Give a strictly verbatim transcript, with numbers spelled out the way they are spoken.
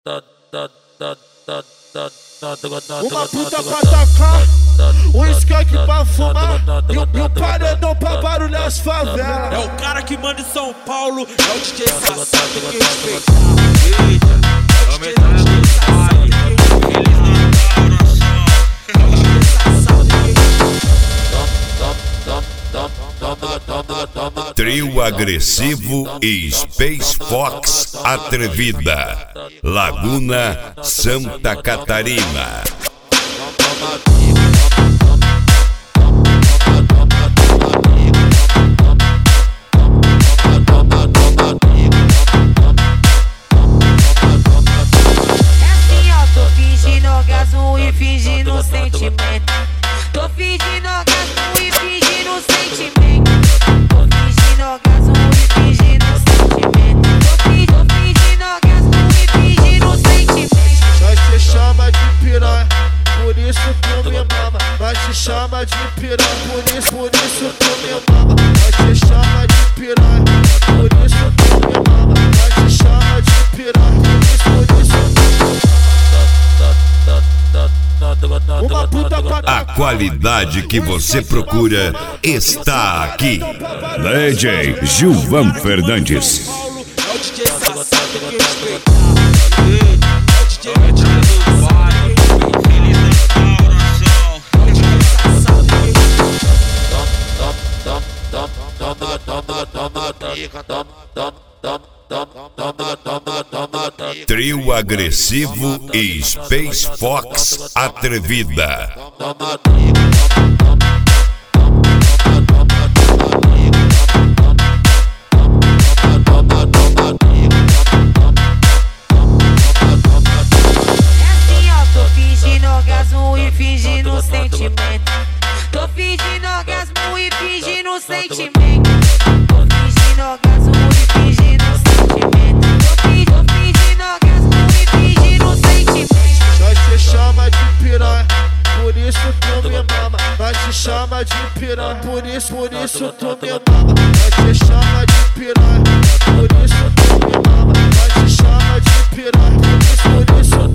Uma puta pra tacar, um skunk pra fumar e um, e um paredão pra barulhar as favelas. É o cara que manda em São Paulo, é o D J Sassá, tem que respeitar. Eita, é o D J Sassá, tem que respeitar. Trio Agressivo e Space Fox Atrevida, Laguna, Santa Catarina. É assim, ó, tô fingindo orgasmo e fingindo sentimento. Tô fingindo orgasmo e fingindo sentimento. Orgasmo e fingindo sentimento. Tô fingindo orgasmo e fingindo sentimento. Nós te chama de piranha, por isso tu me mama. Nós te chama de piranha, por isso, por isso tu me mama. Nós te chama de piranha, por isso tu me mama. Nós te chama de piranha, por isso, por isso uma puta pra A qualidade que você procura está aqui. D J Gilvan Fernandes. É o D J Sassá, tem que respeitar. Eita, é o D J do Vale, Feliz Natal, nação. É o D J Sassá, tem que respeitar. Trio Agressivo e Space Fox Atrevida. Fingindo sentimento. Tô fingindo orgasmo e fingindo sentimento. Tô fingindo orgasmo e fingindo sentimento. Tô fingindo orgasmo e fingindo sentimento. nós te chama de piranha, por isso tu me mama. Nós te chama de piranha, por isso, por isso tu me mama. Nós te chama de piranha, por isso tu me mama. Nós te chama de piranha, por isso, por isso